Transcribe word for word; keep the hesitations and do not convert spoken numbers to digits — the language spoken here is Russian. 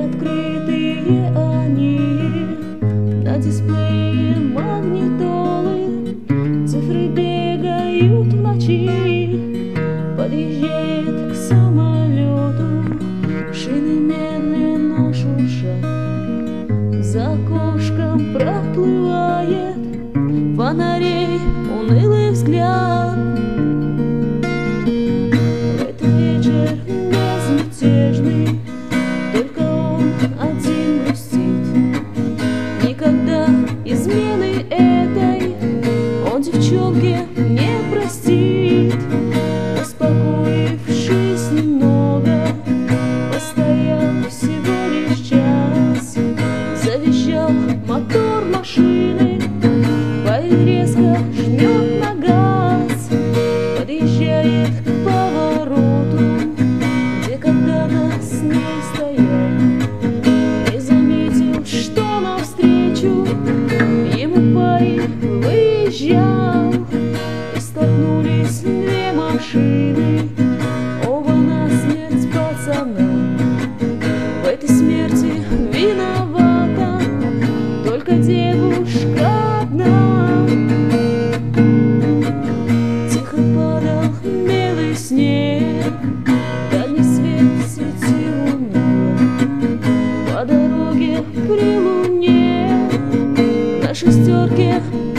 Приоткрытые они, на дисплее магнитолы, цифры бегают в ночи. Подъезжает к самолету, шины медленно шуршат, за окошком проплывает фонарей унылый взгляд. В этот вечер безмятежный только он один грустит. Никогда измены этой он девчонке не простит. Успокоившись немного, постоял всего лишь час, завизжал мотор машины, парень резко жмет на газ, подъезжает к повороту, где когда-то с ней стоял. Не заметил, что навстречу ему парень выезжал, и столкнулись две машины, оба на смерть пацана. В этой смерти виновата только девушка одна. Тихо падал белый снег, дальний свет светил уныло. По дороге при луне на шестерке